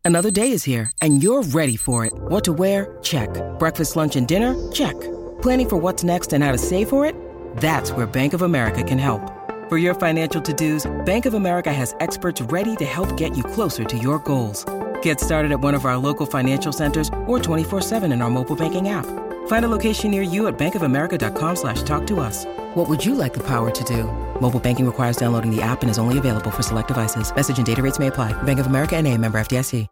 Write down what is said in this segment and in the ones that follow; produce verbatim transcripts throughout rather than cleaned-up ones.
Another day is here, and you're ready for it. What to wear? Check. Breakfast, lunch, and dinner? Check. Planning for what's next and how to save for it? That's where Bank of America can help. For your financial to-dos, Bank of America has experts ready to help get you closer to your goals. Get started at one of our local financial centers or twenty-four seven in our mobile banking app. Find a location near you at bankofamerica.com slash talk to us. What would you like the power to do? Mobile banking requires downloading the app and is only available for select devices. Message and data rates may apply. Bank of America N A, member F D I C.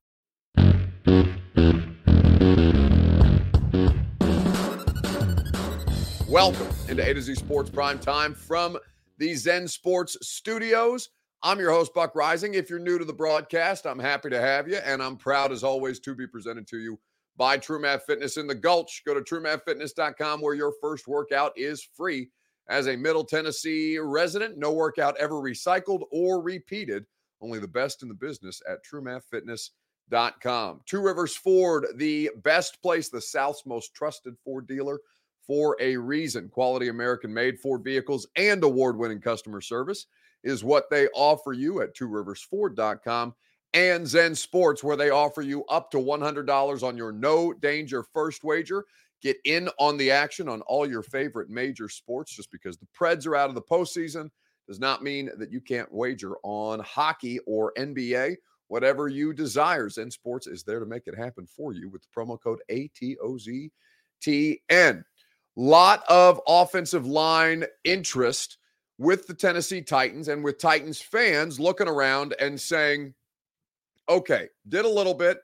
Welcome into A to Z Sports Prime Time from the Zen Sports Studios. I'm your host, Buck Rising. If you're new to the broadcast, I'm happy to have you, and I'm proud, as always, to be presented to you by TrueMath Fitness in the Gulch. Go to true math fitness dot com, where your first workout is free. As a Middle Tennessee resident, no workout ever recycled or repeated. Only the best in the business at true math fitness dot com. Two Rivers Ford, the best place, the South's most trusted Ford dealer, for a reason. Quality American-made Ford vehicles and award-winning customer service is what they offer you at two rivers ford dot com. And Zen Sports, where they offer you up to one hundred dollars on your no-danger first wager. Get in on the action on all your favorite major sports. Just because the Preds are out of the postseason does not mean that you can't wager on hockey or N B A. Whatever you desire, Zen Sports is there to make it happen for you with the promo code A T O Z T N. Lot of offensive line interest with the Tennessee Titans and with Titans fans looking around and saying, okay, did a little bit.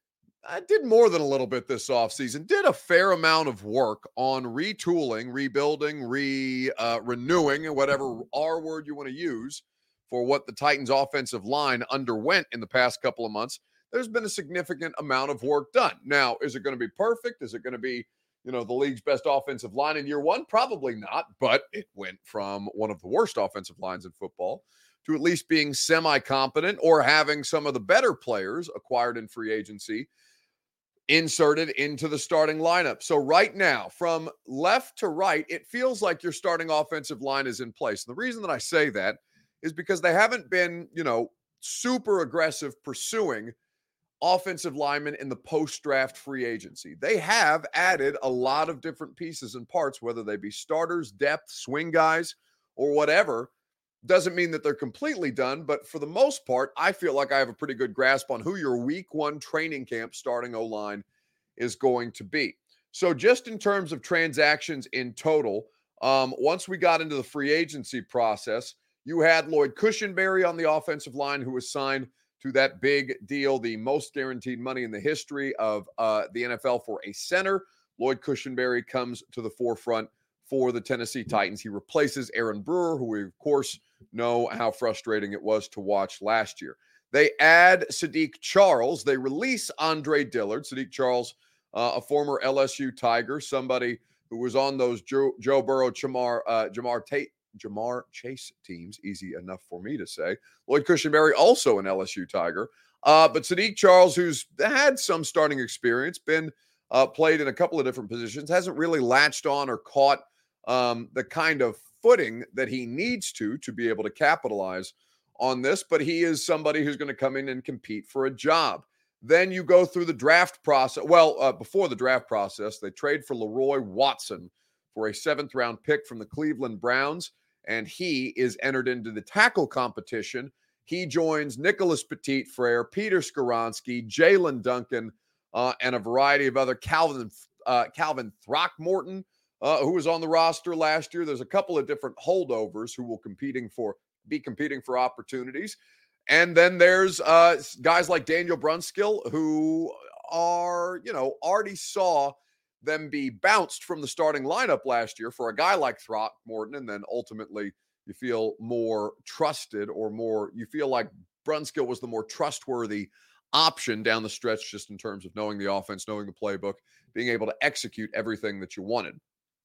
I did more than a little bit this offseason. Did a fair amount of work on retooling, rebuilding, re uh, renewing, whatever R word you want to use for what the Titans offensive line underwent in the past couple of months. There's been a significant amount of work done. Now, is it going to be perfect? Is it going to be, you know, the league's best offensive line in year one? Probably not, but it went from one of the worst offensive lines in football to at least being semi-competent or having some of the better players acquired in free agency inserted into the starting lineup. So right now, from left to right, it feels like your starting offensive line is in place. And the reason that I say that is because they haven't been, you know, super aggressive pursuing offensive linemen in the post-draft free agency. They have added a lot of different pieces and parts, whether they be starters, depth, swing guys, or whatever. Doesn't mean that they're completely done, but for the most part, I feel like I have a pretty good grasp on who your week one training camp starting O-line is going to be. So just in terms of transactions in total, um, once we got into the free agency process, you had Lloyd Cushenberry on the offensive line, who was signed to that big deal, the most guaranteed money in the history of uh, the N F L for a center. Lloyd Cushenberry comes to the forefront for the Tennessee Titans. He replaces Aaron Brewer, who we, of course, know how frustrating it was to watch last year. They add Sadiq Charles. They release Andre Dillard. Sadiq Charles, uh, a former L S U Tiger, somebody who was on those Joe, Joe Burrow, Jamar, uh, Jamar Tate, Jamar Chase teams, easy enough for me to say. Lloyd Cushenberry, also an L S U Tiger. Uh, but Sadiq Charles, who's had some starting experience, been uh, played in a couple of different positions, hasn't really latched on or caught um, the kind of footing that he needs to to be able to capitalize on this. But he is somebody who's going to come in and compete for a job. Then you go through the draft process. Well, uh, before the draft process, they trade for Leroy Watson for a seventh round pick from the Cleveland Browns. And he is entered into the tackle competition. He joins Nicholas Petit-Frere, Peter Skoronski, Jalen Duncan, uh, and a variety of other Calvin uh, Calvin Throckmorton, uh, who was on the roster last year. There's a couple of different holdovers who will competing for be competing for opportunities. And then there's uh, guys like Daniel Brunskill, who are, you know, already saw them be bounced from the starting lineup last year for a guy like Throckmorton, and then ultimately you feel more trusted or more, you feel like Brunskill was the more trustworthy option down the stretch, just in terms of knowing the offense, knowing the playbook, being able to execute everything that you wanted.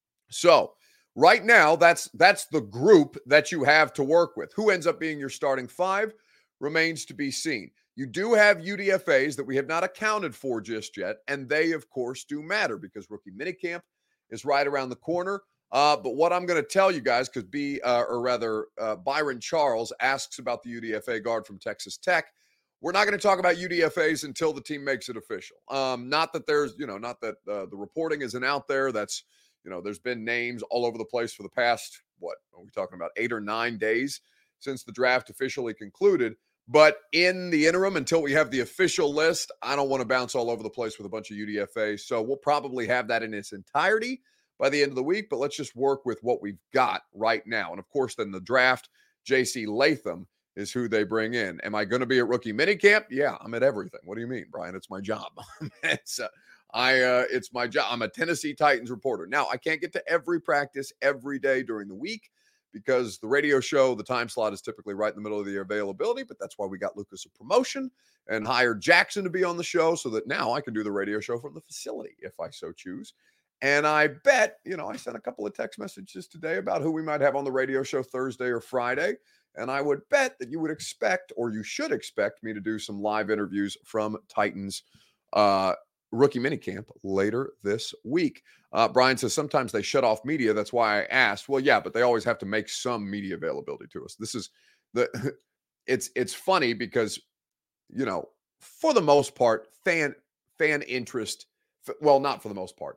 So right now, that's that's the group that you have to work with. Who ends up being your starting five remains to be seen. You do have U D F As that we have not accounted for just yet, and they, of course, do matter because rookie minicamp is right around the corner. Uh, but what I'm going to tell you guys, because B, uh, or rather, uh, Byron Charles asks about the U D F A guard from Texas Tech, we're not going to talk about U D F As until the team makes it official. Um, not that there's, you know, not that uh, the reporting isn't out there. That's, you know, there's been names all over the place for the past, what are we talking about, eight or nine days since the draft officially concluded. But in the interim, until we have the official list, I don't want to bounce all over the place with a bunch of U D F As. So we'll probably have that in its entirety by the end of the week. But let's just work with what we've got right now. And of course, then the draft, J C Latham is who they bring in. Am I going to be at rookie minicamp? Yeah, I'm at everything. What do you mean, Brian? It's my job. it's uh, I. Uh, it's my job. I'm a Tennessee Titans reporter. Now, I can't get to every practice every day during the week because the radio show, the time slot is typically right in the middle of the availability, but that's why we got Lucas a promotion and hired Jackson to be on the show so that now I can do the radio show from the facility if I so choose. And I bet, you know, I sent a couple of text messages today about who we might have on the radio show Thursday or Friday. And I would bet that you would expect, or you should expect, me to do some live interviews from Titans uh, rookie minicamp later this week. Uh, Brian says sometimes they shut off media. That's why I asked. Well, yeah, but they always have to make some media availability to us. This is the. It's it's funny because, you know, for the most part, fan fan interest. Well, not for the most part.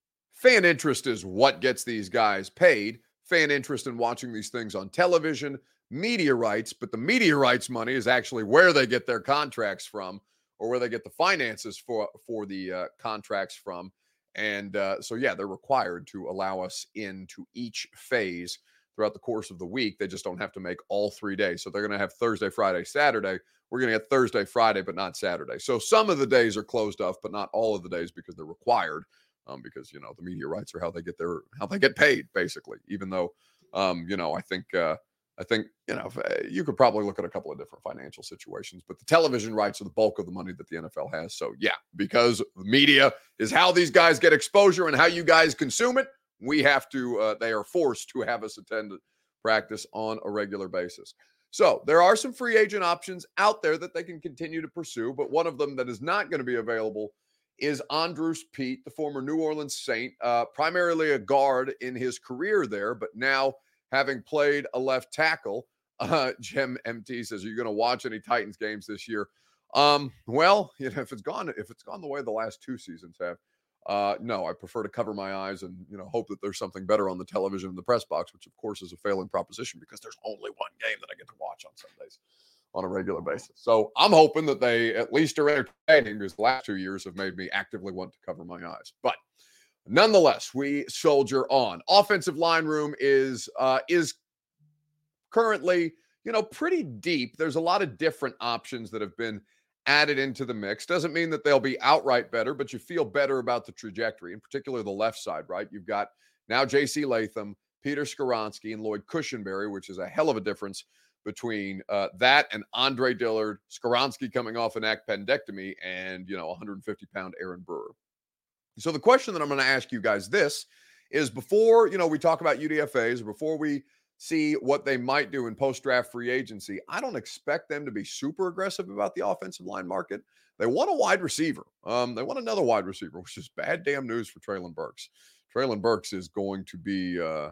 Fan interest is what gets these guys paid. Fan interest in watching these things on television. Media rights, but the media rights money is actually where they get their contracts from, or where they get the finances for for the uh, contracts from. And uh, so, yeah, they're required to allow us into each phase throughout the course of the week. They just don't have to make all three days. So they're going to have Thursday, Friday, Saturday. We're going to get Thursday, Friday, but not Saturday. So some of the days are closed off, but not all of the days because they're required. Um, because, you know, the media rights are how they get their how they get paid, basically, even though, um, you know, I think uh, I think, you know, you could probably look at a couple of different financial situations, but the television rights are the bulk of the money that the N F L has. So, yeah, because the media is how these guys get exposure and how you guys consume it. We have to, uh, they are forced to have us attend practice on a regular basis. So there are some free agent options out there that they can continue to pursue, but one of them that is not going to be available is Andrus Peat, the former New Orleans Saint, uh, primarily a guard in his career there, but now having played a left tackle. uh, Jim M T says, "Are you going to watch any Titans games this year?" Um, well, you know, if it's gone, if it's gone the way the last two seasons have, uh, no, I prefer to cover my eyes and, you know, hope that there's something better on the television in the press box, which of course is a failing proposition because there's only one game that I get to watch on Sundays on a regular basis. So I'm hoping that they at least are entertaining because the last two years have made me actively want to cover my eyes. But nonetheless, we soldier on. Offensive line room is uh, is currently, you know, pretty deep. There's a lot of different options that have been added into the mix. Doesn't mean that they'll be outright better, but you feel better about the trajectory, in particular the left side, right? You've got now J C Latham, Peter Skoronski, and Lloyd Cushenberry, which is a hell of a difference between uh, that and Andre Dillard, Skoronski coming off an appendectomy, and, you know, one hundred fifty pound Aaron Brewer. So the question that I'm going to ask you guys this is, before, you know, we talk about U D F As, before we see what they might do in post-draft free agency, I don't expect them to be super aggressive about the offensive line market. They want a wide receiver. Um, they want another wide receiver, which is bad damn news for Treylon Burks. Treylon Burks is going to be, uh,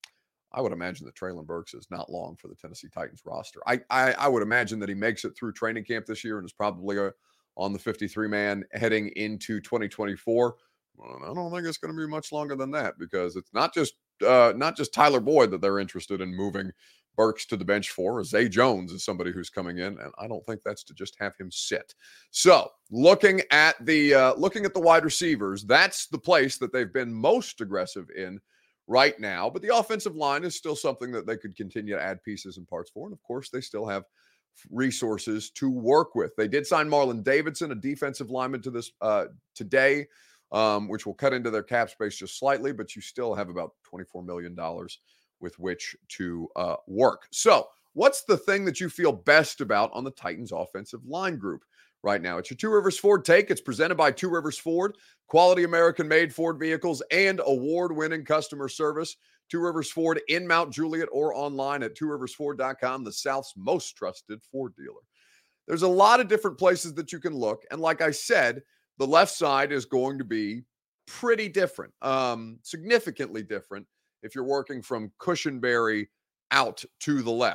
I would imagine that Treylon Burks is not long for the Tennessee Titans roster. I, I, I would imagine that he makes it through training camp this year and is probably a, on the fifty-three man heading into twenty twenty-four. Well, I don't think it's going to be much longer than that because it's not just uh, not just Tyler Boyd that they're interested in moving Burks to the bench for. Zay Jones is somebody who's coming in, and I don't think that's to just have him sit. So looking at the uh, looking at the wide receivers, that's the place that they've been most aggressive in right now. But the offensive line is still something that they could continue to add pieces and parts for. And of course, they still have resources to work with. They did sign Marlon Davidson, a defensive lineman, to this uh, today. Um, which will cut into their cap space just slightly, but you still have about twenty-four million dollars with which to uh, work. So what's the thing that you feel best about on the Titans offensive line group right now? It's your Two Rivers Ford Take. It's presented by Two Rivers Ford, quality American-made Ford vehicles and award-winning customer service. Two Rivers Ford in Mount Juliet or online at two rivers ford dot com, the South's most trusted Ford dealer. There's a lot of different places that you can look. And like I said, the left side is going to be pretty different, um, significantly different if you're working from Cushenberry out to the left.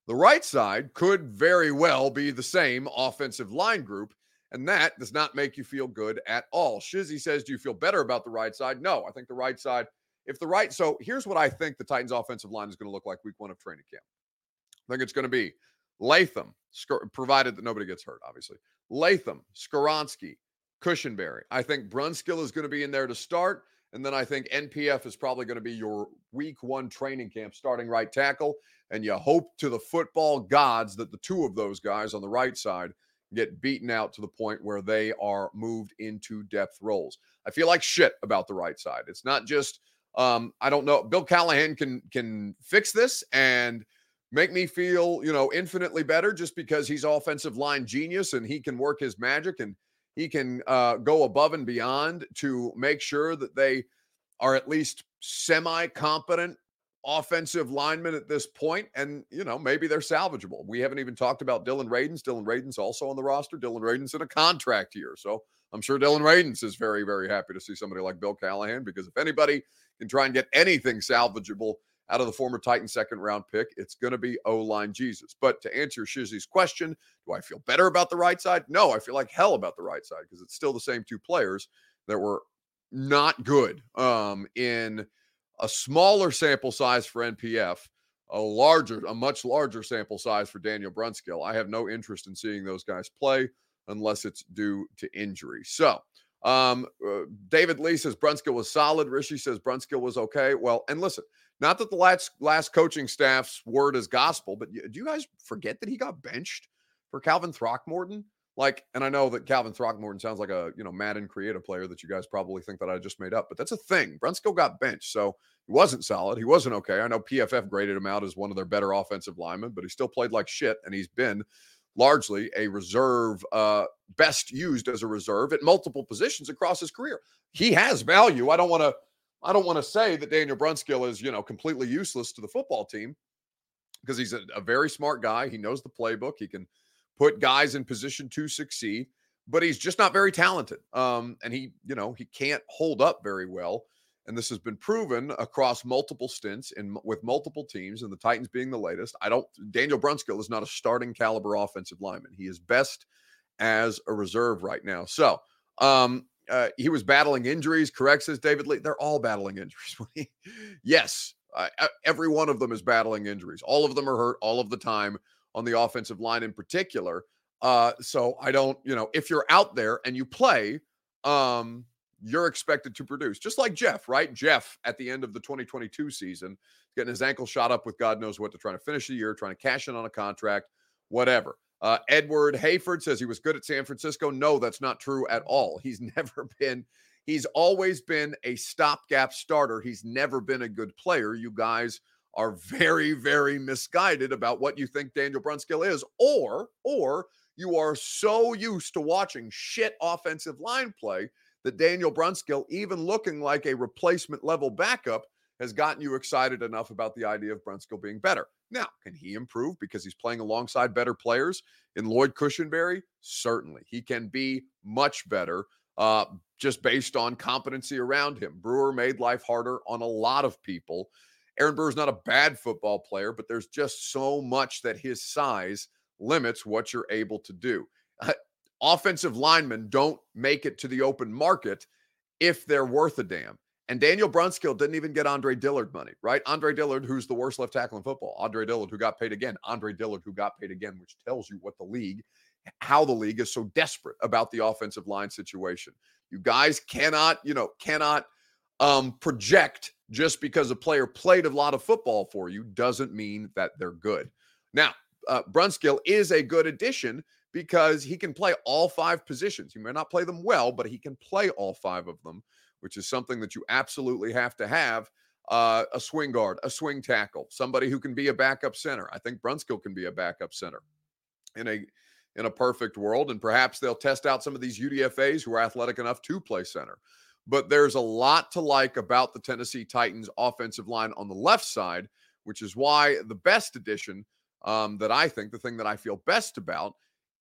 The right side could very well be the same offensive line group, and that does not make you feel good at all. Shizzy says, do you feel better about the right side? No, I think the right side, if the right, so here's what I think the Titans offensive line is going to look like week one of training camp. I think it's going to be Latham, provided that nobody gets hurt, obviously. Latham, Skoronski, Cushenberry. I think Brunskill is going to be in there to start. And then I think N P F is probably going to be your week one training camp starting right tackle. And you hope to the football gods that the two of those guys on the right side get beaten out to the point where they are moved into depth roles. I feel like shit about the right side. It's not just, um, I don't know. Bill Callahan can, can fix this and make me feel, you know, infinitely better just because he's offensive line genius and he can work his magic and he can uh, go above and beyond to make sure that they are at least semi-competent offensive linemen at this point. And, you know, maybe they're salvageable. We haven't even talked about Dylan Radins. Dylan Radins also on the roster. Dylan Radins in a contract year. So I'm sure Dylan Radins is very, very happy to see somebody like Bill Callahan, because if anybody can try and get anything salvageable out of the former Titan second round pick, it's going to be O-line Jesus. But to answer Shizzy's question, do I feel better about the right side? No, I feel like hell about the right side because it's still the same two players that were not good um, in a smaller sample size for N P F, a larger, a much larger sample size for Daniel Brunskill. I have no interest in seeing those guys play unless it's due to injury. So um, uh, David Lee says Brunskill was solid. Rishi says Brunskill was okay. Well, and listen, not that the last last coaching staff's word is gospel, but do you guys forget that he got benched for Calvin Throckmorton? Like, and I know that Calvin Throckmorton sounds like a, you know, Madden creative player that you guys probably think that I just made up, but that's a thing. Brunskill got benched, so he wasn't solid. He wasn't okay. I know P F F graded him out as one of their better offensive linemen, but he still played like shit, and he's been largely a reserve, uh, best used as a reserve at multiple positions across his career. He has value. I don't want to I don't want to say that Daniel Brunskill is, you know, completely useless to the football team, because he's a, a very smart guy. He knows the playbook. He can put guys in position to succeed, but he's just not very talented. Um, and he, you know, he can't hold up very well. And this has been proven across multiple stints in with multiple teams, and the Titans being the latest. I don't, Daniel Brunskill is not a starting caliber offensive lineman. He is best as a reserve right now. So, um, Uh, he was battling injuries, correct, says David Lee. They're all battling injuries. Yes, uh, every one of them is battling injuries. All of them are hurt all of the time on the offensive line in particular. Uh, so I don't, you know, if you're out there and you play, um, you're expected to produce. Just like Jeff, right? Jeff, at the end of the twenty twenty-two season, getting his ankle shot up with God knows what to try to finish the year, trying to cash in on a contract, whatever. Uh, Edward Hayford says he was good at San Francisco. No, that's not true at all. He's never been, he's always been a stopgap starter. He's never been a good player. You guys are very, very misguided about what you think Daniel Brunskill is, or, or you are so used to watching shit offensive line play that Daniel Brunskill, even looking like a replacement level backup, has gotten you excited enough about the idea of Brunskill being better. Now, can he improve because he's playing alongside better players in Lloyd Cushenberry? Certainly. He can be much better uh, just based on competency around him. Brewer made life harder on a lot of people. Aaron Brewer's not a bad football player, but there's just so much that his size limits what you're able to do. Uh, offensive linemen don't make it to the open market if they're worth a damn. And Daniel Brunskill didn't even get Andre Dillard money, right? Andre Dillard, who's the worst left tackle in football. Andre Dillard, who got paid again. Andre Dillard, who got paid again, which tells you what the league, how the league is so desperate about the offensive line situation. You guys cannot, you know, cannot um, project just because a player played a lot of football for you doesn't mean that they're good. Now, uh, Brunskill is a good addition because he can play all five positions. He may not play them well, but he can play all five of them, which is something that you absolutely have to have. Uh, a swing guard, a swing tackle, somebody who can be a backup center. I think Brunskill can be a backup center in a in a perfect world, and perhaps they'll test out some of these U D F As who are athletic enough to play center. But there's a lot to like about the Tennessee Titans offensive line on the left side, which is why the best addition um, that I think, the thing that I feel best about,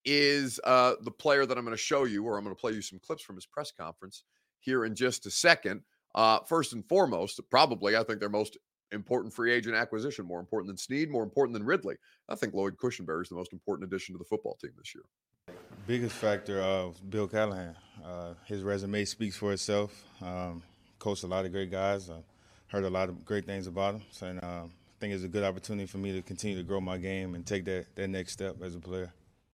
is uh, the player that I'm going to show you, or I'm going to play you some clips from his press conference here in just a second. Uh, first and foremost, probably I think their most important free agent acquisition, more important than Snead, more important than Ridley. I think Lloyd Cushenberry is the most important addition to the football team this year. Biggest factor of Bill Callahan. Uh, his resume speaks for itself. Um, coached a lot of great guys. Uh, heard a lot of great things about him. So, and, uh, I think it's a good opportunity for me to continue to grow my game and take that, that next step as a player.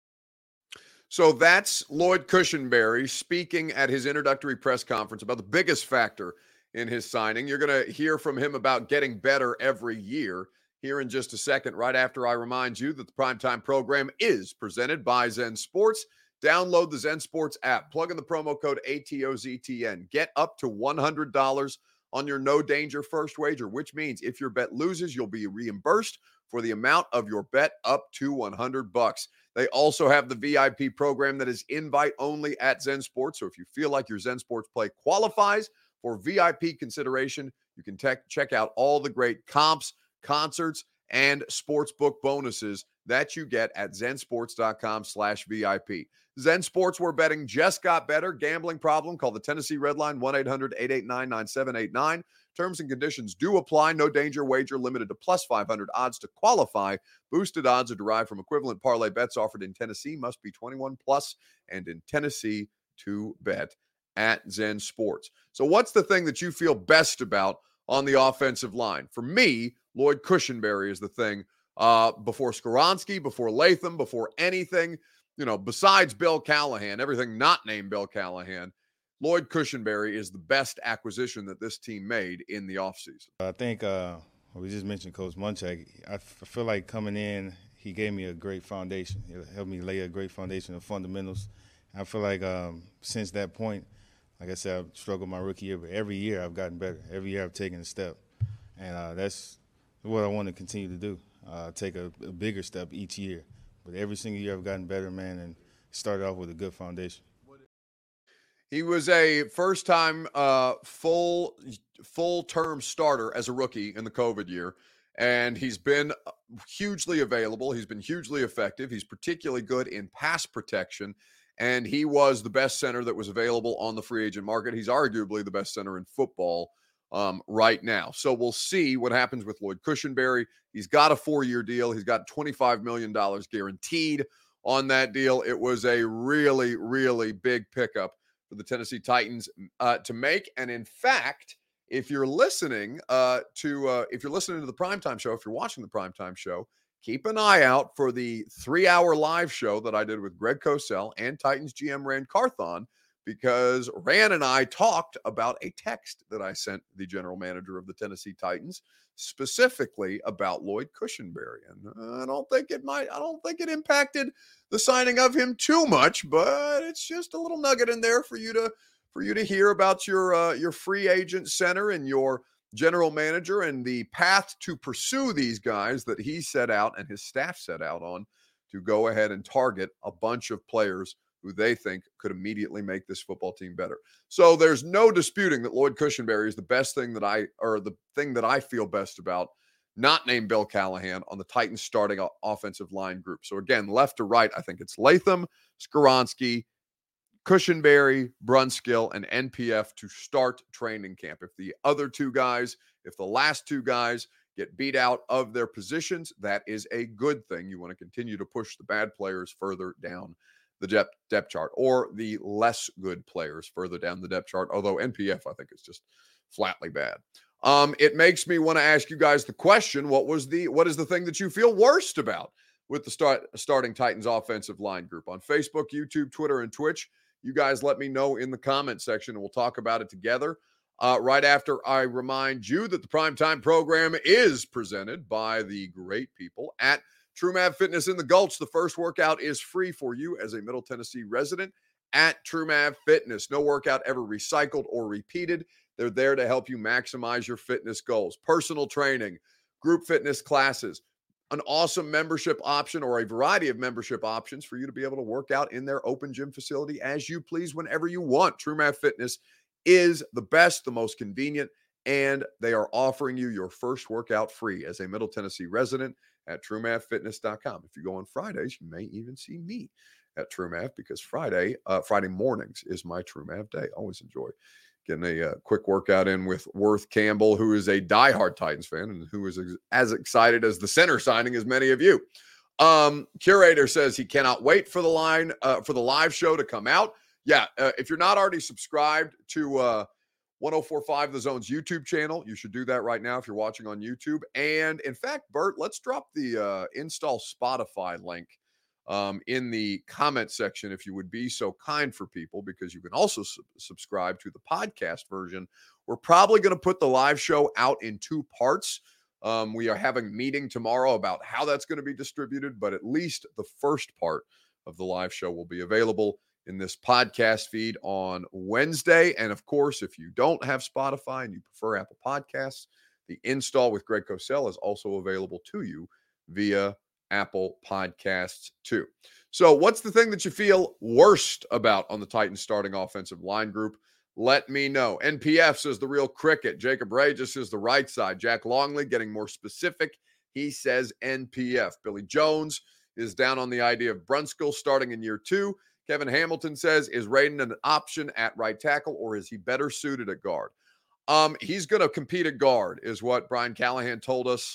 So that's Lloyd Cushenberry speaking at his introductory press conference about the biggest factor in his signing. You're going to hear from him about getting better every year here in just a second, right after I remind you that the Primetime program is presented by Zen Sports. Download the Zen Sports app. Plug in the promo code A T O Z T N. Get up to one hundred dollars on your no danger first wager, which means if your bet loses, you'll be reimbursed for the amount of your bet up to one hundred bucks. They also have the V I P program that is invite only at Zen Sports. So if you feel like your Zen Sports play qualifies for V I P consideration, you can tech, check out all the great comps, concerts, and sportsbook bonuses that you get at zensports.com slash VIP. Zen Sports, where betting just got better. Gambling problem? Call the Tennessee Red Line, one eight hundred eight eight nine nine seven eight nine. Terms and conditions do apply. No danger wager limited to plus five hundred odds to qualify. Boosted odds are derived from equivalent parlay bets offered in Tennessee. Must be twenty-one plus and in Tennessee to bet at Zen Sports. So what's the thing that you feel best about on the offensive line? For me, Lloyd Cushenberry is the thing. Uh, before Skoronski, before Latham, before anything, you know, besides Bill Callahan, everything not named Bill Callahan, Lloyd Cushenberry is the best acquisition that this team made in the offseason. I think uh, we just mentioned Coach Munchak. I f- feel like coming in, he gave me a great foundation. It helped me lay a great foundation of fundamentals. I feel like um, since that point, like I said, I've struggled my rookie year, but every year I've gotten better. Every year I've taken a step. And uh, that's what I want to continue to do. Uh, take a, a bigger step each year. But every single year I've gotten better, man, and started off with a good foundation. He was a first-time uh, full, full-term starter as a rookie in the COVID year, and he's been hugely available. He's been hugely effective. He's particularly good in pass protection, and he was the best center that was available on the free agent market. He's arguably the best center in football Um, right now. So we'll see what happens with Lloyd Cushenberry. He's got a four-year deal. He's got twenty-five million dollars guaranteed on that deal. It was a really, really big pickup for the Tennessee Titans uh, to make. And in fact, if you're listening uh, to, uh, if you're listening to the Primetime Show, if you're watching the Primetime Show, keep an eye out for the three-hour live show that I did with Greg Cosell and Titans G M Rand Carthon, because Rand and I talked about a text that I sent the general manager of the Tennessee Titans, specifically about Lloyd Cushenberry. And I don't think it might, I don't think it impacted the signing of him too much, but it's just a little nugget in there for you to, for you to hear about your, uh, your free agent center and your general manager and the path to pursue these guys that he set out and his staff set out on to go ahead and target a bunch of players who they think could immediately make this football team better. So there's no disputing that Lloyd Cushenberry is the best thing that I, or the thing that I feel best about, not named Bill Callahan, on the Titans starting offensive line group. So again, left to right, I think it's Latham, Skoronski, Cushenberry, Brunskill, and N P F to start training camp. If the other two guys, if the last two guys get beat out of their positions, that is a good thing. You want to continue to push the bad players further down the depth, depth chart, or the less good players further down the depth chart, although N P F, I think, is just flatly bad. Um, it makes me want to ask you guys the question, what was the, what is the thing that you feel worst about with the start, starting Titans offensive line group? On Facebook, YouTube, Twitter, and Twitch, you guys let me know in the comment section, and we'll talk about it together. Uh, right after I remind you that the Primetime program is presented by the great people at TrueMav Fitness in the Gulch. The first workout is free for you as a Middle Tennessee resident at TrueMav Fitness. No workout ever recycled or repeated. They're there to help you maximize your fitness goals. Personal training, group fitness classes, an awesome membership option or a variety of membership options for you to be able to work out in their open gym facility as you please whenever you want. TrueMav Fitness is the best, the most convenient, and they are offering you your first workout free as a Middle Tennessee resident at true mav fitness dot com. If you go on Fridays, you may even see me at TrueMav, because Friday, uh, Friday mornings is my TrueMav day. Always enjoy getting a, a quick workout in with Worth Campbell, who is a diehard Titans fan and who is ex- as excited as the center signing as many of you. Um, Curator says he cannot wait for the line uh, for the live show to come out. Yeah, uh, if you're not already subscribed to uh, one oh four point five The Zone's YouTube channel, you should do that right now if you're watching on YouTube. And in fact, Bert, let's drop the uh, install Spotify link um, in the comment section if you would be so kind for people, because you can also su- subscribe to the podcast version. We're probably going to put the live show out in two parts. Um, we are having a meeting tomorrow about how that's going to be distributed, but at least the first part of the live show will be available in this podcast feed on Wednesday. And of course, if you don't have Spotify and you prefer Apple Podcasts, the Install with Greg Cosell is also available to you via Apple Podcasts too. So what's the thing that you feel worst about on the Titans starting offensive line group? Let me know. N P F says the real cricket. Jacob Regis is the right side. Jack Longley getting more specific. He says N P F. Billy Jones is down on the idea of Brunskill starting in year two. Kevin Hamilton says, is Raiden an option at right tackle, or is he better suited at guard? Um, he's going to compete at guard, is what Brian Callahan told us.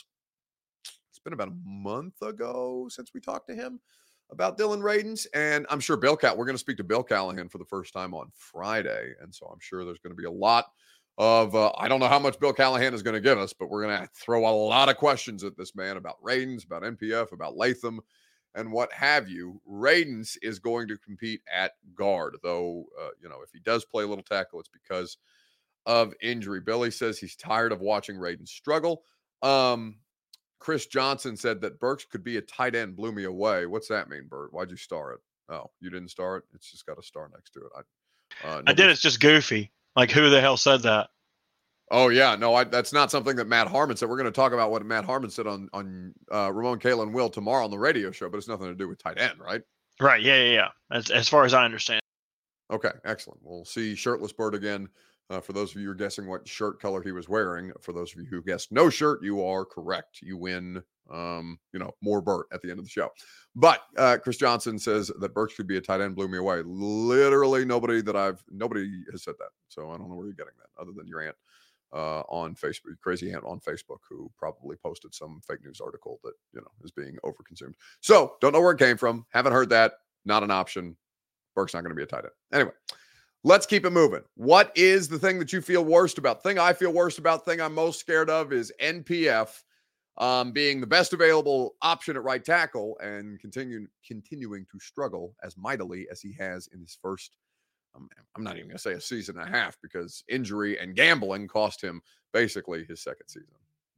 It's been about a month ago since we talked to him about Dylan Radins. And I'm sure Bill Callahan, we're going to speak to Bill Callahan for the first time on Friday. And so I'm sure there's going to be a lot of, uh, I don't know how much Bill Callahan is going to give us, but we're going to throw a lot of questions at this man about Radins, about N P F, about Latham, and what have you. Radins is going to compete at guard, though, uh, you know, if he does play a little tackle, it's because of injury. Billy says he's tired of watching Radins struggle. Um, Chris Johnson said that Burks could be a tight end, blew me away. What's that mean, Bert? Why'd you star it? Oh, you didn't star it? It's just got a star next to it. I, uh, I did. It's just goofy. Like, who the hell said that? Oh, yeah. No, I, that's not something that Matt Harmon said. We're going to talk about what Matt Harmon said on, on uh, Ramon Kalen Will tomorrow on the radio show, but it's nothing to do with tight end, right? Right. Yeah, yeah, yeah. As, as far as I understand. Okay, excellent. We'll see Shirtless Bert again. Uh, for those of you who are guessing what shirt color he was wearing, for those of you who guessed no shirt, you are correct. You win, um, you know, more Bert at the end of the show. But uh, Chris Johnson says that Burks could be a tight end, blew me away. Literally nobody that I've, nobody has said that. So I don't know where you're getting that other than your aunt. Uh, on Facebook, crazy aunt on Facebook, who probably posted some fake news article that, you know, is being overconsumed. So don't know where it came from. Haven't heard that. Not an option. Burke's not going to be a tight end. Anyway, let's keep it moving. What is the thing that you feel worst about? Thing I feel worst about, thing I'm most scared of is N P F um, being the best available option at right tackle and continuing continuing to struggle as mightily as he has in his first I'm not even going to say a season and a half, because injury and gambling cost him basically his second season.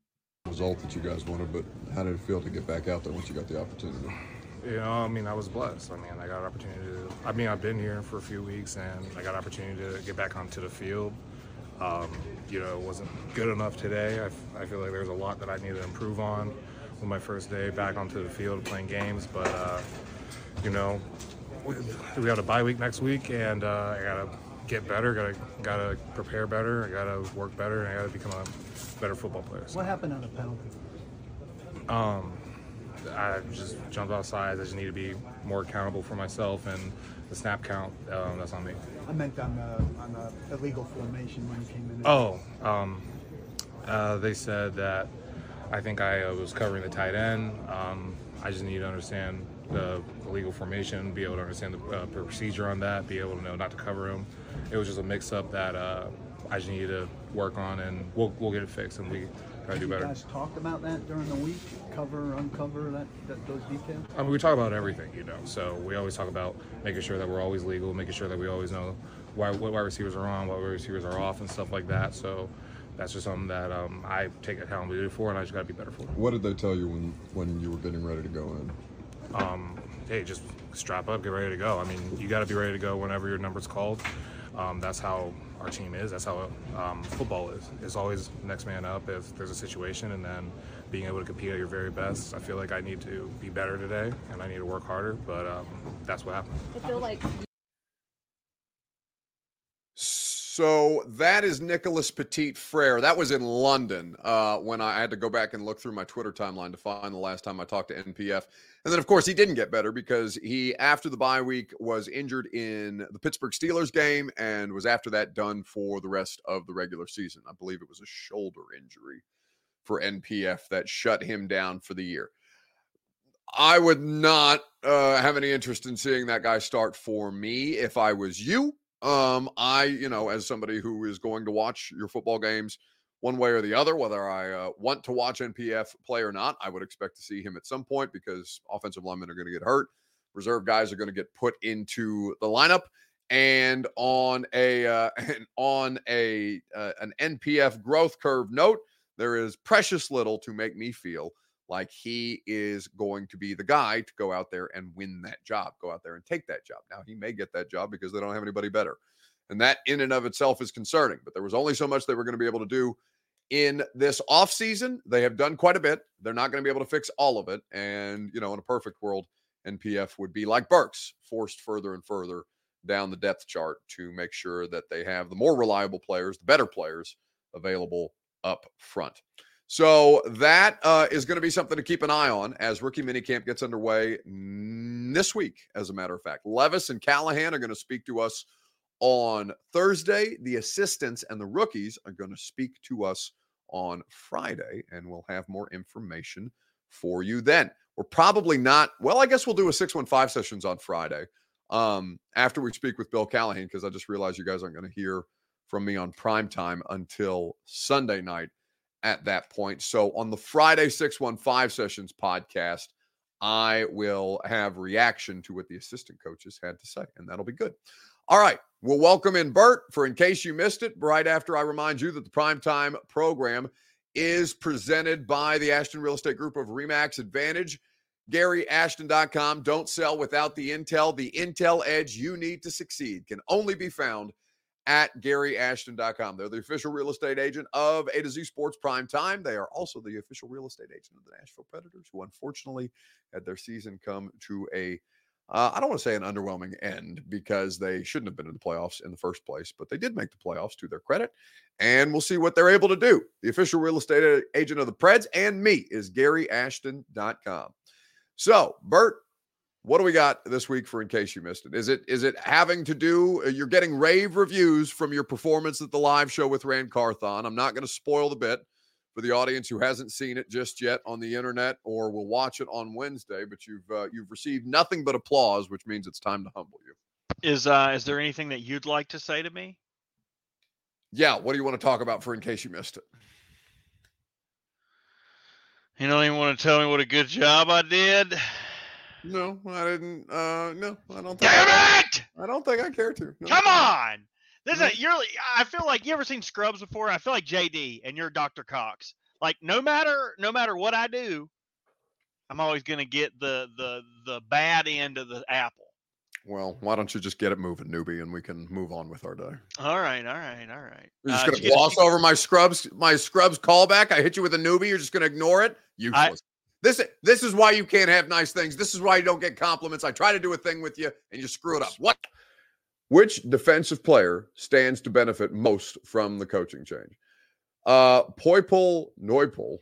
Result that you guys wanted, but how did it feel to get back out there once you got the opportunity? You know, I mean, I was blessed. I mean, I got an opportunity to, I mean, I've been here for a few weeks and I got an opportunity to get back onto the field. Um, you know, it wasn't good enough today. I, I feel like there's a lot that I need to improve on with my first day back onto the field playing games, but, uh, you know, we got a bye week next week, and uh, I gotta get better. Gotta gotta prepare better. I gotta work better, and I gotta become a better football player. So. What happened on the penalty? Um, I just jumped outside. I just need to be more accountable for myself, and the snap count, um, that's on me. I meant on the on the illegal formation when you came in. Oh, um, uh, they said that I think I uh, was covering the tight end. Um, I just need to understand the illegal formation, be able to understand the uh, procedure on that, be able to know not to cover him. It was just a mix-up that uh, I just needed to work on, and we'll we'll get it fixed, and we gotta do better. You guys talked about that during the week, cover, uncover, that, that those details? I mean, we talk about everything, you know. So we always talk about making sure that we're always legal, making sure that we always know why, what wide receivers are on, what wide receivers are off, and stuff like that. So that's just something that um, I take accountability for, and I just got to be better for. What did they tell you when, when you were getting ready to go in? Um, hey, just strap up, get ready to go. I mean, you got to be ready to go whenever your number's called. Um, that's how our team is. That's how um, football is. It's always next man up if there's a situation, and then being able to compete at your very best. I feel like I need to be better today, and I need to work harder, but um, that's what happened. I feel like... So that is Nicholas Petit Frere. That was in London uh, when I had to go back and look through my Twitter timeline to find the last time I talked to N P F. And then, of course, he didn't get better because he, after the bye week, was injured in the Pittsburgh Steelers game and was after that done for the rest of the regular season. I believe it was a shoulder injury for N P F that shut him down for the year. I would not uh, have any interest in seeing that guy start for me if I was you. Um, I, you know, as somebody who is going to watch your football games one way or the other, whether I uh, want to watch N P F play or not, I would expect to see him at some point because offensive linemen are going to get hurt. Reserve guys are going to get put into the lineup, and on a uh, and on a uh, an N P F growth curve note, there is precious little to make me feel like he is going to be the guy to go out there and win that job, go out there and take that job. Now, he may get that job because they don't have anybody better. And that in and of itself is concerning. But there was only so much they were going to be able to do in this offseason. They have done quite a bit. They're not going to be able to fix all of it. And, you know, in a perfect world, N P F would be like Burks, forced further and further down the depth chart to make sure that they have the more reliable players, the better players available up front. So that uh, is going to be something to keep an eye on as rookie minicamp gets underway this week, as a matter of fact. Levis and Callahan are going to speak to us on Thursday. The assistants and the rookies are going to speak to us on Friday, and we'll have more information for you then. We're probably not – well, I guess we'll do a six one five sessions on Friday um, after we speak with Bill Callahan, because I just realized you guys aren't going to hear from me on primetime until Sunday night. At that point. So on the Friday six one five Sessions podcast, I will have reaction to what the assistant coaches had to say, and that'll be good. All right. We'll welcome in Bert for In Case You Missed It, right after I remind you that the Primetime program is presented by the Ashton Real Estate Group of RE/MAX Advantage. Gary Ashton dot com. Don't sell without the intel. The intel edge you need to succeed can only be found at Gary Ashton dot com. They're the official real estate agent of A to Z Sports Prime Time. They are also the official real estate agent of the Nashville Predators, who unfortunately had their season come to a, uh, I don't want to say an underwhelming end because they shouldn't have been in the playoffs in the first place, but they did make the playoffs to their credit, and we'll see what they're able to do. The official real estate agent of the Preds and me is Gary Ashton dot com. So, Bert, what do we got this week for In Case You Missed It? Is it is it having to do, you're getting rave reviews from your performance at the live show with Rand Carthon. I'm not going to spoil the bit for the audience who hasn't seen it just yet on the internet or will watch it on Wednesday, but you've uh, you've received nothing but applause, which means it's time to humble you. Is uh is there anything that you'd like to say to me? Yeah, what do you want to talk about for In Case You Missed It? You don't even want to tell me what a good job I did? No, I didn't. Uh, no, I don't think. Damn I, it! I don't think I care to. No. Come on! This is you're. I feel like you ever seen Scrubs before? I feel like J D and you're Doctor Cox. Like no matter no matter what I do, I'm always gonna get the the the bad end of the apple. Well, why don't you just get it moving, newbie, and we can move on with our day. All right, all right, all right. You're just uh, gonna gloss get, over my Scrubs my Scrubs callback. I hit you with a newbie. You're just gonna ignore it. Useless. I, This, this is why you can't have nice things. This is why you don't get compliments. I try to do a thing with you, and you screw it up. What? Which defensive player stands to benefit most from the coaching change? Uh, Poipol Neupol.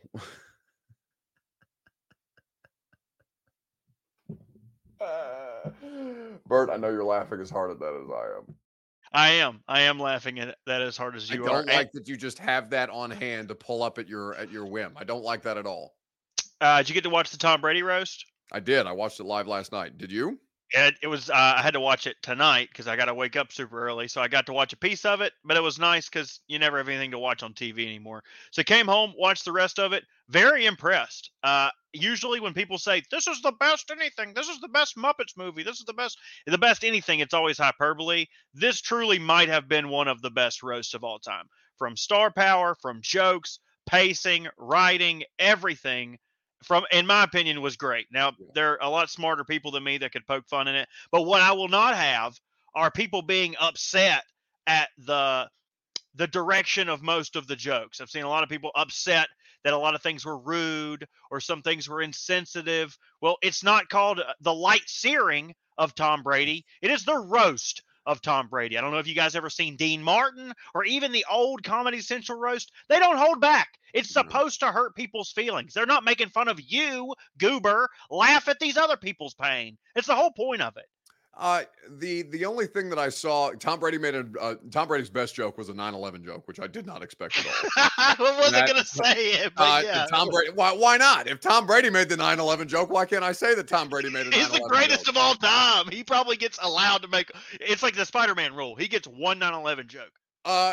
uh, Bert, I know you're laughing as hard at that as I am. I am. I am laughing at that as hard as you are. I don't are. like and, that you just have that on hand to pull up at your at your whim. I don't like that at all. Uh, did you get to watch the Tom Brady roast? I did. I watched it live last night. Did you? It, it was. Uh, I had to watch it tonight because I got to wake up super early. So I got to watch a piece of it, but it was nice because you never have anything to watch on T V anymore. So I came home, watched the rest of it. Very impressed. Uh, usually when people say this is the best anything, this is the best Muppets movie, this is the best, the best anything, it's always hyperbole. This truly might have been one of the best roasts of all time. From star power, from jokes, pacing, writing, everything. From, in my opinion, was great. Now, there are a lot smarter people than me that could poke fun in it. But what I will not have are people being upset at the the direction of most of the jokes. I've seen a lot of people upset that a lot of things were rude or some things were insensitive. Well, it's not called the light searing of Tom Brady. It is the roast of Tom Brady. I don't know if you guys ever seen Dean Martin or even the old Comedy Central roast. They don't hold back. It's supposed to hurt people's feelings. They're not making fun of you, goober. Laugh at these other people's pain. It's the whole point of it. Uh, the the only thing that I saw, Tom Brady made a uh, Tom Brady's best joke was a nine eleven joke, which I did not expect at all. I wasn't that, gonna say it, but uh, yeah. Tom Brady, why why not? If Tom Brady made the nine eleven joke, why can't I say that Tom Brady made a nine eleven joke? He's the greatest joke? Of all time. He probably gets allowed to make. It's like the Spider-Man rule. He gets one nine eleven joke. Uh,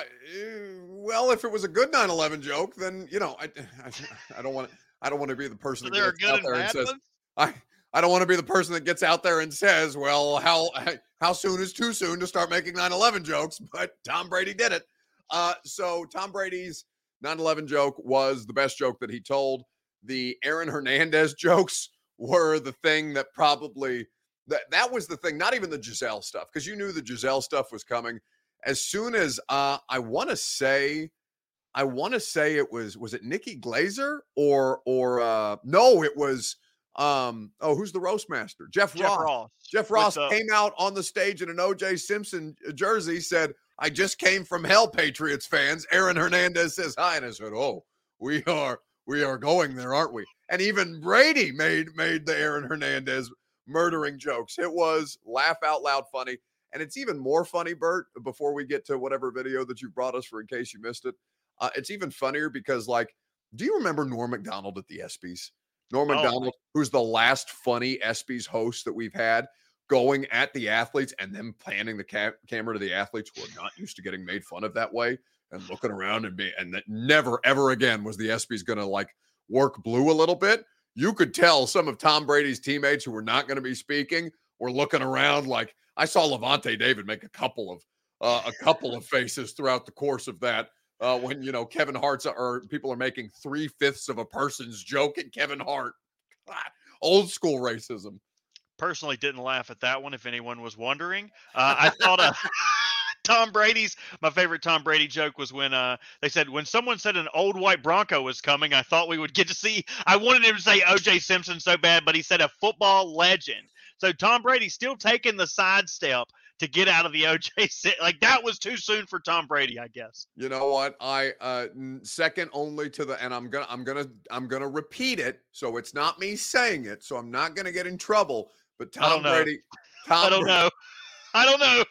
well, if it was a good nine eleven joke, then you know, I I, I don't want to I don't want to be the person that gets out there and says ones? I. I don't want to be the person that gets out there and says, well, how how soon is too soon to start making nine eleven jokes? But Tom Brady did it. Uh, so Tom Brady's nine eleven joke was the best joke that he told. The Aaron Hernandez jokes were the thing that probably, that, that was the thing, not even the Giselle stuff, because you knew the Giselle stuff was coming. As soon as, uh, I want to say, I want to say it was, was it Nikki Glazer or, or uh, no, it was, Um, oh, who's the roast master? Jeff, Jeff Ross. Ross. Jeff Ross came out on the stage in an O J Simpson jersey, said, I just came from hell, Patriots fans. Aaron Hernandez says hi. And I said, oh, we are, we are going there, aren't we? And even Brady made, made the Aaron Hernandez murdering jokes. It was laugh out loud funny. And it's even more funny, Bert, before we get to whatever video that you brought us for in case you missed it. Uh, it's even funnier because, like, do you remember Norm Macdonald at the ESPYs? Norm oh. Macdonald, who's the last funny ESPYs host that we've had, going at the athletes and then panning the ca- camera to the athletes who are not used to getting made fun of that way and looking around and be, and that never, ever again was the ESPYs going to like work blue a little bit. You could tell some of Tom Brady's teammates who were not going to be speaking were looking around like, I saw Levante David make a couple of, uh, a couple of faces throughout the course of that. Uh, when, you know, Kevin Hart's or people are making three fifths of a person's joke at Kevin Hart. God, old school racism. Personally didn't laugh at that one, if anyone was wondering. Uh, I thought uh, Tom Brady's, my favorite Tom Brady joke was when uh, they said, when someone said an old white Bronco was coming, I thought we would get to see, I wanted him to say O J Simpson so bad, but he said a football legend. So Tom Brady's still taking the sidestep to get out of the O J, like that was too soon for Tom Brady, I guess. You know what? I uh second only to the, and I'm gonna, I'm gonna, I'm gonna repeat it, so it's not me saying it, so I'm not gonna get in trouble. But Tom Brady, Tom I don't Brady, know, I don't know,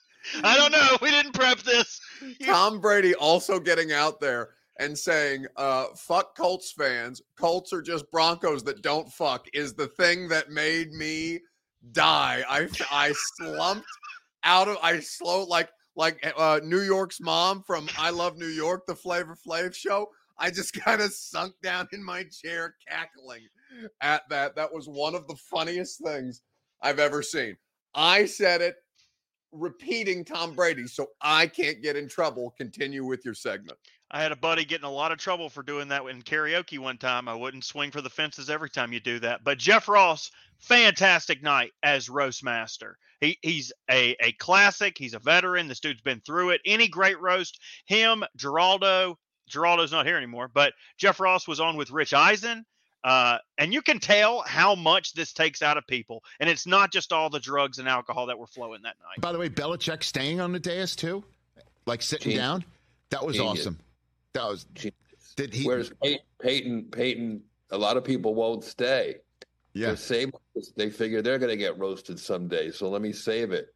I don't know. We didn't prep this. Tom Brady also getting out there and saying, uh, "Fuck Colts fans. Colts are just Broncos that don't fuck," is the thing that made me die. I I slumped. Out of I slow like like uh, New York's mom from I Love New York, the Flavor Flav show. I just kind of sunk down in my chair cackling at that. That was one of the funniest things I've ever seen. I said it, repeating Tom Brady, so I can't get in trouble. Continue with your segment. I had a buddy getting a lot of trouble for doing that in karaoke one time. I wouldn't swing for the fences every time you do that. But Jeff Ross, fantastic night as roast master. He he's a, a classic. He's a veteran. This dude's been through it. Any great roast, him, Geraldo. Geraldo's not here anymore, but Jeff Ross was on with Rich Eisen. Uh, and you can tell how much this takes out of people. And it's not just all the drugs and alcohol that were flowing that night. By the way, Belichick staying on the dais too, like sitting Genius. down. That was Genius. awesome. That was. Genius. Did he? Whereas Peyton, Peyton, a lot of people won't stay. Yeah. Save, they figure they're going to get roasted someday, so let me save it.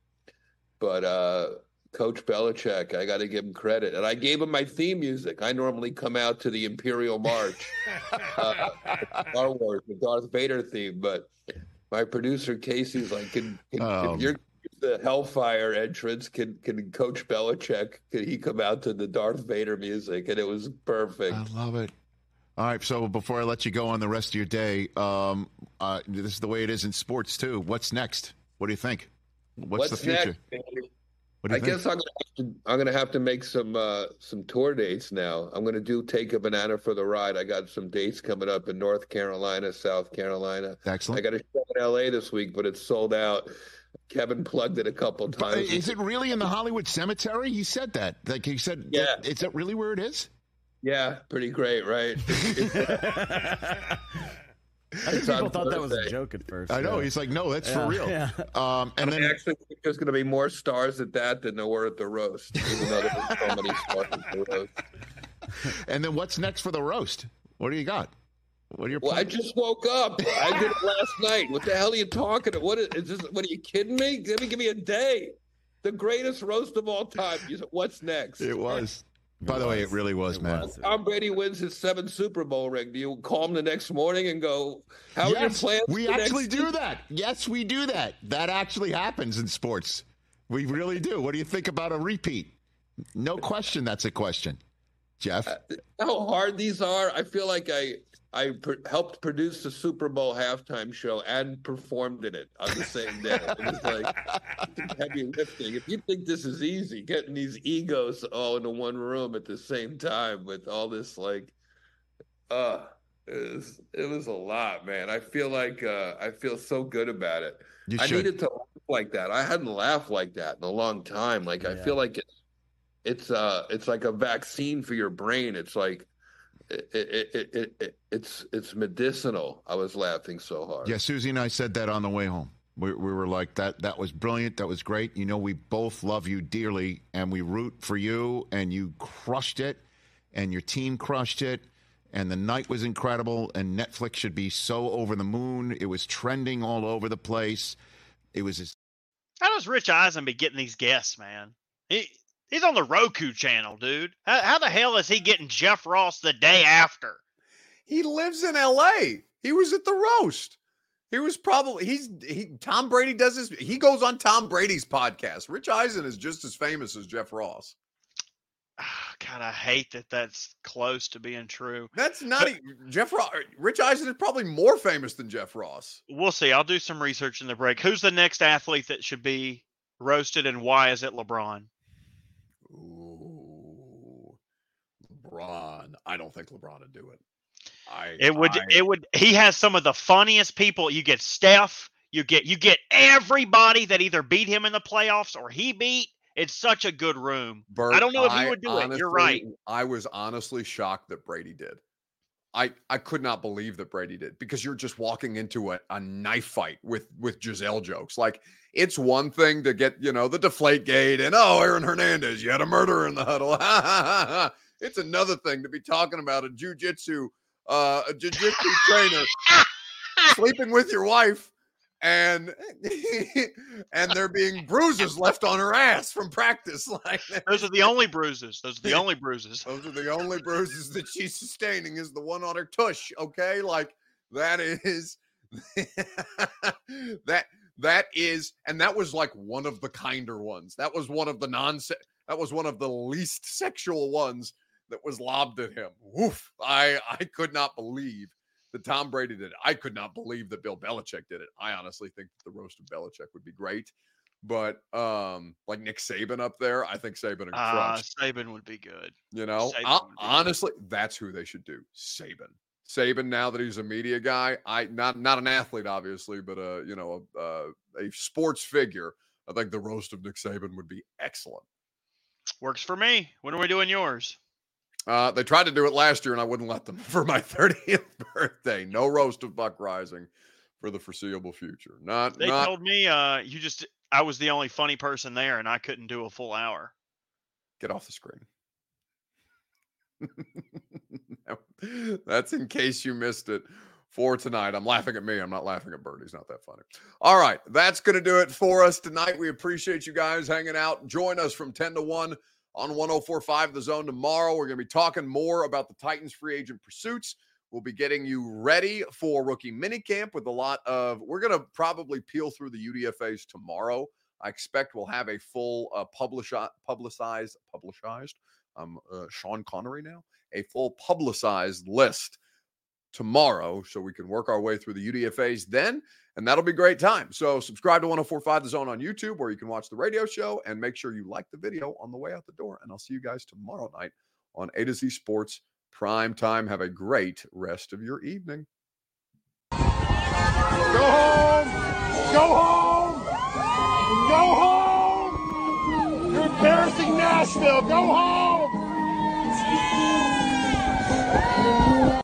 But uh, Coach Belichick, I got to give him credit. And I gave him my theme music. I normally come out to the Imperial March, uh, Star Wars, the Darth Vader theme. But my producer, Casey's like, can, can, um, if you're the Hellfire entrance, can, can Coach Belichick, can he come out to the Darth Vader music? And it was perfect. I love it. All right, so before I let you go on the rest of your day, um, uh, this is the way it is in sports, too. What's next? What do you think? What's, What's the future? Next, what do you I think? guess I'm gonna have to, I'm gonna have to make some uh, some tour dates now. I'm gonna do Take a Banana for the Ride. I got some dates coming up in North Carolina, South Carolina. Excellent. I got a show in L A this week, but it's sold out. Kevin plugged it a couple times. But is it really in the Hollywood Cemetery? He said that. Like he said, yeah. That, is that really where it is? Yeah, pretty great, right? I think people thought that was a joke at first. I know. Yeah. He's like, no, that's yeah, for real. Yeah. Um, and I then actually think there's going to be more stars at that than there were at the roast, even though there were so many stars at the roast. And then what's next for the roast? What do you got? What are your Well, I plans? just woke up. I did it last night. What the hell are you talking about? What is, is this? What are you kidding me? Give me, give me a day. The greatest roast of all time. You said, what's next? It was. By the way, it really was, It man. was. Tom Brady wins his seventh Super Bowl ring. Do you call him the next morning and go, how are your Yes, plans? we for actually next do season? that. Yes, we do that. That actually happens in sports. We really do. What do you think about a repeat? No question that's a question. Jeff? How hard these are. I feel like I I pr- helped produce the Super Bowl halftime show and performed in it on the same day. It was like heavy lifting. If you think this is easy, getting these egos all into one room at the same time with all this like, uh, it was, it was a lot, man. I feel like uh, I feel so good about it. You I should. needed to laugh like that. I hadn't laughed like that in a long time. Like I Yeah. feel like it's it's uh it's like a vaccine for your brain. It's like it, it, it, it, it it's it's medicinal. I was laughing so hard. Yeah, Susie and I said that on the way home. We, we were like, that that was brilliant. That was great. You know, we both love you dearly, and we root for you, and you crushed it, and your team crushed it, and the night was incredible, and Netflix should be so over the moon. It was trending all over the place. It was just, How does Rich Eisen be getting these guests, man? He he's on the Roku channel, dude. How, how the hell is he getting Jeff Ross the day after? He lives in L A. He was at the roast. He was probably he's he Tom Brady does his he goes on Tom Brady's podcast. Rich Eisen is just as famous as Jeff Ross. God, I hate that that's close to being true. That's not e- Jeff Ross. Rich Eisen is probably more famous than Jeff Ross. We'll see. I'll do some research in the break. Who's the next athlete that should be roasted, and why is it LeBron? Ooh, LeBron. I don't think LeBron would do it. I It would. I- It would. He has some of the funniest people. You get Steph. You get. You get everybody that either beat him in the playoffs or he beat. It's such a good room. Bert, I don't know if I he would do it. You're honestly- right. I was honestly shocked that Brady did. I, I could not believe that Brady did, because you're just walking into a, a knife fight with with Giselle jokes. Like, it's one thing to get, you know, the deflate gate and, oh, Aaron Hernandez, you had a murderer in the huddle. It's another thing to be talking about a jujitsu uh, a jiu-jitsu trainer sleeping with your wife, and and there being bruises left on her ass from practice. Like, Those are the only bruises. Those are the only bruises. those are the only bruises that she's sustaining, is the one on her tush. Okay, like that is that that is, and that was like one of the kinder ones. That was one of the non. That was one of the least sexual ones that was lobbed at him. Woof! I I could not believe that Tom Brady did it. I could not believe that Bill Belichick did it. I honestly think that the roast of Belichick would be great. But um, like Nick Saban up there, I think Saban would Ah, crush. Saban would be good. You know, Saban I- would be good. honestly, that's who they should do. Saban. Saban. Now that he's a media guy, I not not an athlete, obviously, but a you know a, a, a sports figure. I think the roast of Nick Saban would be excellent. Works for me. When are we doing yours? Uh, they tried to do it last year, and I wouldn't let them for my thirtieth birthday. No roast of Buck Rising for the foreseeable future. Not They not. told me uh, you just. I was the only funny person there, and I couldn't do a full hour. Get off the screen. That's in case you missed it for tonight. I'm laughing at me. I'm not laughing at Bert. He's not that funny. All right. That's going to do it for us tonight. We appreciate you guys hanging out. Join us from ten to one on one oh four point five The Zone tomorrow. We're going to be talking more about the Titans free agent pursuits. We'll be getting you ready for rookie minicamp with a lot of, we're going to probably peel through the U D F As tomorrow. I expect we'll have a full uh, publish, publicized, publicized, um, uh, Sean Connery now, a full publicized list tomorrow, so we can work our way through the U D F As then, and that'll be a great time. So subscribe to one oh four point five The Zone on YouTube, where you can watch the radio show, and make sure you like the video on the way out the door. And I'll see you guys tomorrow night on A to Z Sports Prime Time. Have a great rest of your evening. Go home! Go home! Go home! You're embarrassing Nashville! Go home!